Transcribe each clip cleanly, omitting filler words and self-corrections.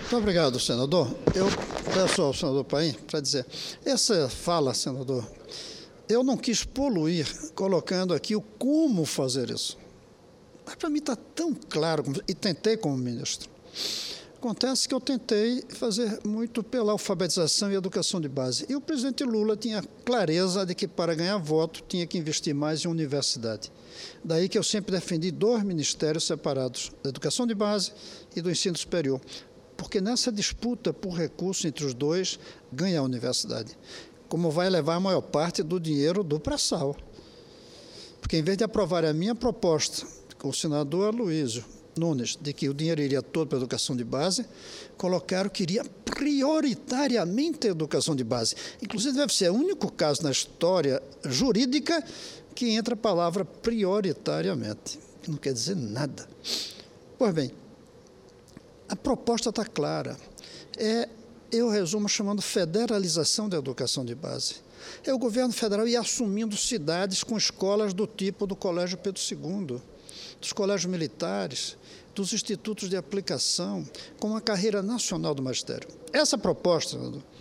Muito obrigado, senador. Eu peço ao senador Paim para dizer, essa fala, senador, eu não quis poluir colocando aqui o como fazer isso. Mas para mim está tão claro, e tentei como ministro. Acontece que eu tentei fazer muito pela alfabetização e educação de base. E o presidente Lula tinha clareza de que para ganhar voto tinha que investir mais em universidade. Daí que eu sempre defendi 2 ministérios separados, da educação de base e do ensino superior. Porque nessa disputa por recurso entre os dois, ganha a universidade. Como vai levar a maior parte do dinheiro do pré-sal. Porque em vez de aprovar a minha proposta, com o senador Aloysio Nunes, de que o dinheiro iria todo para a educação de base, colocaram que iria prioritariamente a educação de base. Inclusive, deve ser o único caso na história jurídica que entra a palavra prioritariamente, que não quer dizer nada. Pois bem, a proposta está clara. Eu resumo chamando federalização da educação de base. É o governo federal ir assumindo cidades com escolas do tipo do Colégio Pedro II, dos colégios militares, dos institutos de aplicação, com a carreira nacional do magistério. Essa proposta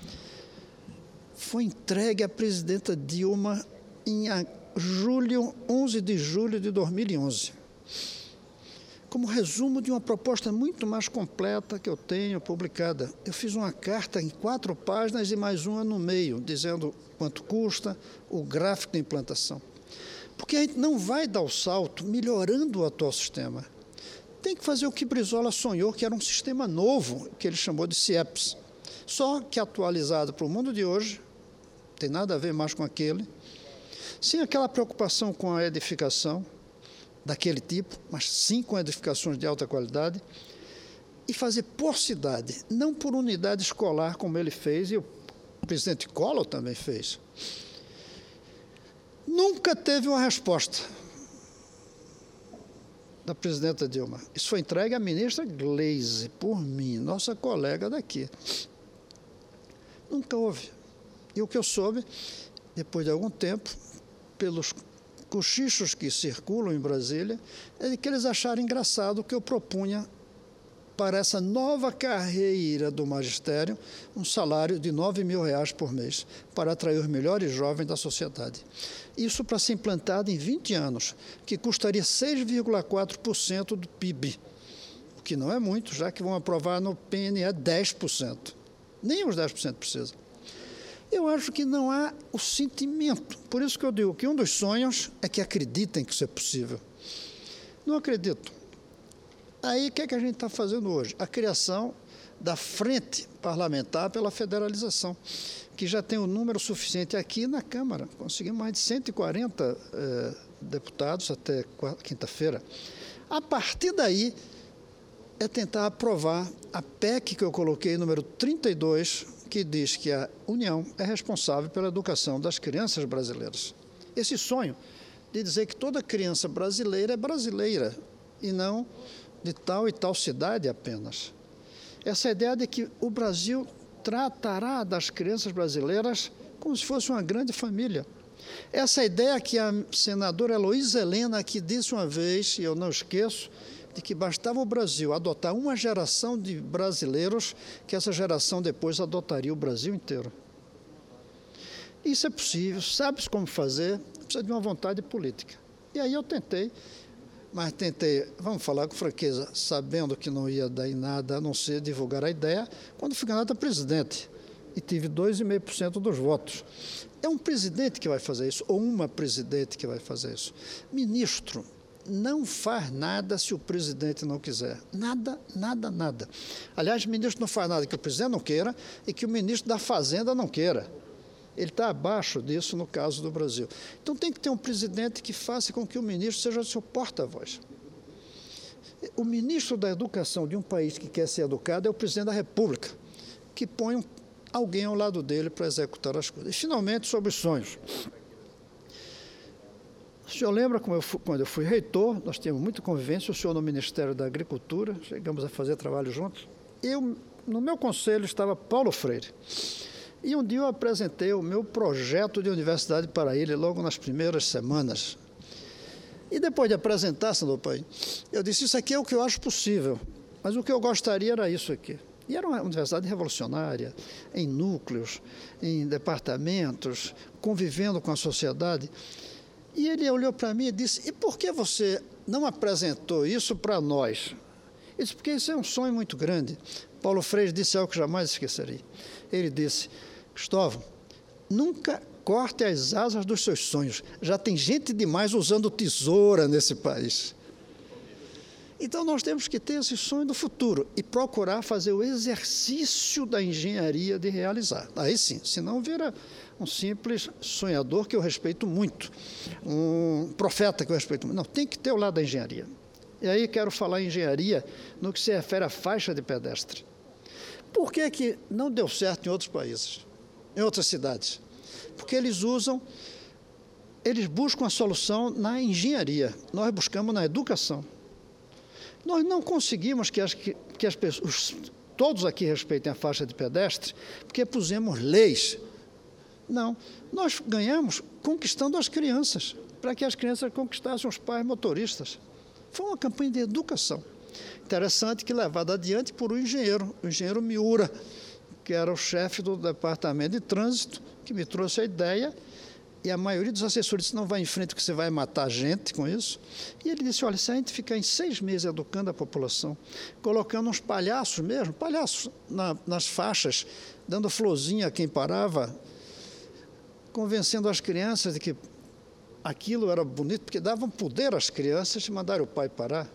foi entregue à presidenta Dilma em 11 de julho de 2011, como resumo de uma proposta muito mais completa que eu tenho publicada. Eu fiz uma carta em 4 páginas e mais uma no meio, dizendo quanto custa, o gráfico de implantação. Porque a gente não vai dar o salto melhorando o atual sistema. Tem que fazer o que Brizola sonhou, que era um sistema novo, que ele chamou de CIEPS. Só que atualizado para o mundo de hoje, não tem nada a ver mais com aquele, sem aquela preocupação com a edificação daquele tipo, mas sim com edificações de alta qualidade, e fazer por cidade, não por unidade escolar, como ele fez, e o presidente Collor também fez. Nunca teve uma resposta da presidenta Dilma. Isso foi entregue à ministra Gleisi, por mim, nossa colega daqui. Nunca houve. E o que eu soube, depois de algum tempo, pelos cochichos que circulam em Brasília, é de que eles acharam engraçado o que eu propunha para essa nova carreira do magistério, um salário de R$ 9.000 por mês, para atrair os melhores jovens da sociedade. Isso para ser implantado em 20 anos, que custaria 6,4% do PIB, o que não é muito, já que vão aprovar no PNE 10%. Nem os 10% precisa. Eu acho que não há o sentimento. Por isso que eu digo que um dos sonhos é que acreditem que isso é possível. Não acredito. Aí, o que é que a gente está fazendo hoje? A criação da Frente Parlamentar pela Federalização, que já tem um número suficiente aqui na Câmara. Conseguimos mais de 140 deputados até quinta-feira. A partir daí, é tentar aprovar a PEC que eu coloquei, número 32, que diz que a União é responsável pela educação das crianças brasileiras. Esse sonho de dizer que toda criança brasileira é brasileira e não de tal e tal cidade apenas. Essa ideia de que o Brasil tratará das crianças brasileiras como se fosse uma grande família. Essa ideia que a senadora Heloísa Helena aqui disse uma vez, e eu não esqueço, de que bastava o Brasil adotar uma geração de brasileiros, que essa geração depois adotaria o Brasil inteiro. Isso é possível, sabe-se como fazer, precisa de uma vontade política. E aí eu tentei, mas tentei, vamos falar com franqueza, sabendo que não ia dar em nada, a não ser divulgar a ideia, quando fui candidato a presidente, e tive 2,5% dos votos. É um presidente que vai fazer isso, ou uma presidente que vai fazer isso. Ministro não faz nada se o presidente não quiser. Nada, nada, nada. Aliás, o ministro não faz nada que o presidente não queira e que o ministro da Fazenda não queira. Ele está abaixo disso no caso do Brasil. Então tem que ter um presidente que faça com que o ministro seja o seu porta-voz. O ministro da Educação de um país que quer ser educado é o presidente da República, que põe alguém ao lado dele para executar as coisas. E, finalmente, sobre os sonhos. O senhor lembra quando eu fui reitor, nós tínhamos muita convivência, o senhor no Ministério da Agricultura, chegamos a fazer trabalho juntos. No meu conselho estava Paulo Freire. E um dia eu apresentei o meu projeto de universidade para ele, logo nas primeiras semanas. E depois de apresentar, senador Paim, eu disse, isso aqui é o que eu acho possível, mas o que eu gostaria era isso aqui. E era uma universidade revolucionária, em núcleos, em departamentos, convivendo com a sociedade. E ele olhou para mim e disse, e por que você não apresentou isso para nós? Eu disse, porque isso é um sonho muito grande. Paulo Freire disse algo que jamais esquecerei. Ele disse, Cristóvão, nunca corte as asas dos seus sonhos. Já tem gente demais usando tesoura nesse país. Então, nós temos que ter esse sonho do futuro e procurar fazer o exercício da engenharia de realizar. Aí sim, senão vira um simples sonhador que eu respeito muito, um profeta que eu respeito muito. Não, tem que ter o lado da engenharia. E aí quero falar em engenharia no que se refere à faixa de pedestre. Por que não deu certo em outros países, em outras cidades? Porque eles buscam a solução na engenharia, nós buscamos na educação. Nós não conseguimos que as pessoas, todos aqui respeitem a faixa de pedestre, porque pusemos leis. Não, nós ganhamos conquistando as crianças, para que as crianças conquistassem os pais motoristas. Foi uma campanha de educação. Interessante que levada adiante por o engenheiro Miura, que era o chefe do departamento de trânsito, que me trouxe a ideia, e a maioria dos assessores disse, não vai em frente porque você vai matar gente com isso. E ele disse, olha, se a gente ficar em 6 meses educando a população, colocando uns palhaços mesmo, nas faixas, dando florzinha a quem parava, convencendo as crianças de que aquilo era bonito, porque davam poder às crianças de mandar o pai parar.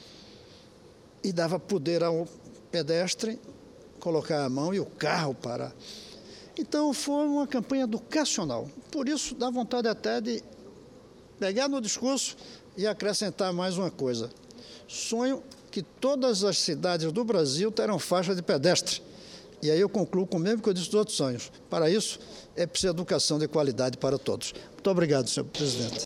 E dava poder ao pedestre colocar a mão e o carro parar. Então, foi uma campanha educacional. Por isso, dá vontade até de pegar no discurso e acrescentar mais uma coisa. Sonho que todas as cidades do Brasil terão faixa de pedestre. E aí eu concluo com o mesmo que eu disse dos outros sonhos. Para isso, é preciso educação de qualidade para todos. Muito obrigado, senhor presidente.